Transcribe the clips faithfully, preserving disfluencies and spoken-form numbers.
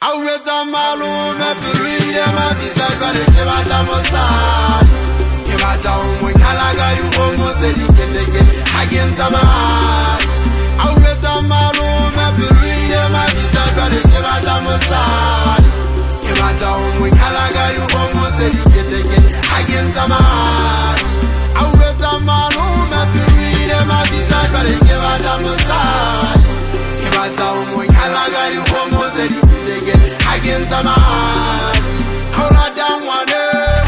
Aureta malume piruide mavisa kare kebata mosari kebata umwekala gari uongoze liketeke hagenza mahari. Aureta malume piruide mavisa kare kebata mosari kebata umwekala gari uongoze liketeke hagenza mahari. Aureta malume piruide mavisa kare kebata mosari kebata umwekala gari uongoze liketeke against a man. Hold on down one day.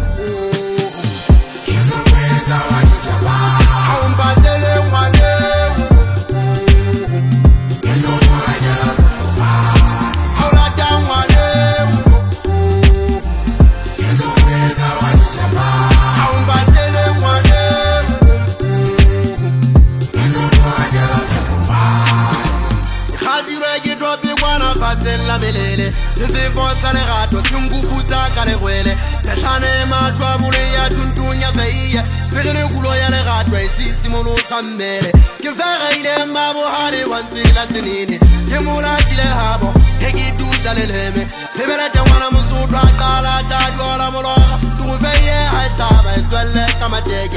You know where's our Jabba? How bad they one day. You know why you're so far. Hold on down one day. You know where's our Jabba? How bad they one day. You know why you're so far. Hadi regi drop you wanna fatela melele. Se fait forcer les ratos, si on coupe ça car les rouelles. Les chanes ma joie boulé ya tuntunya veille. Faire le couloir ya les ratos ici si mon eau s'emmêle. Que faire il est ma bohane one feel la tenine. Que moula qui les habo, et qui tout dans les lèmes. Les belles te wana musu droit à la table ou la molora. Tout veille à table, tu es le kamateke.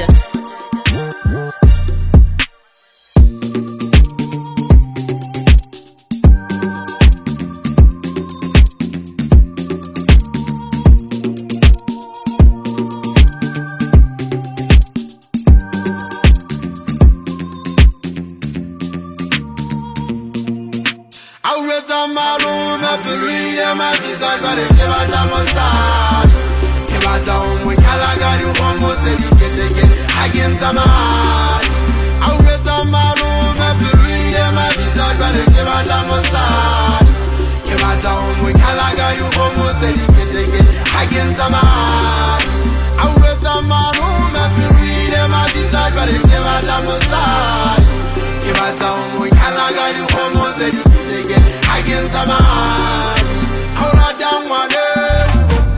Aureta malume piruide mavisa kare kebata mosari kebata umwekala gari uongoze liketeke hagenza mahari. Aureta malume piruide mavisa kare kebata mosari kebata umwekala gari uongoze liketeke hagenza mahari. Aureta malume piruide mavisa kare kebata mosari kebata umwekala gari uongoze liketeke against a man. Hold on down one day.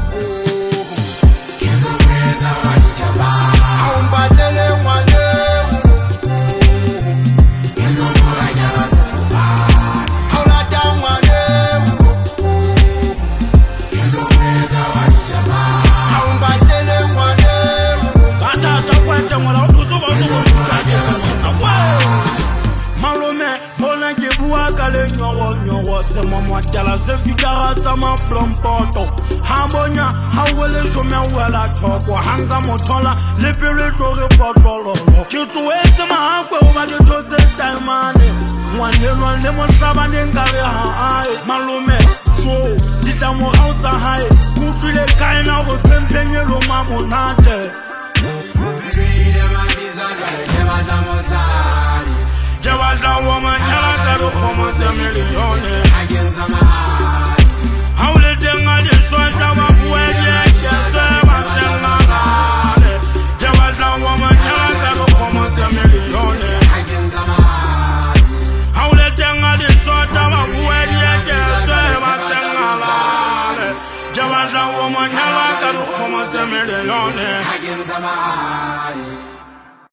You know where's our Jabba? How bad they one day. You know why you're so far. Hold on down one day. You know where's our Jabba? How bad they one day. Bata ta kwete mola utuzo bazuko kagera sana wa. Malume mona gebua kale nyowo nyowo se mama tala se fikara sama plompoto hambonya hawele shomya wala choko hanga motola le pere tore potolo kitu ese mahakwe uma de tose taimane mwane mwane mo sabane ngare ha ai malume so ditamo hausa hai kutule kaina go pempenye lo mamonate ubiride mabisa kale kebata mosari Jabba woman, yala taro komo se milione. Against a man. How le denga de shwata wa bueje kese wa sengala. Jabba woman, yala taro komo se milione. Against a man. How le denga de shwata wa bueje kese wa sengala. Jabba woman, yala taro komo se milione. Against a man.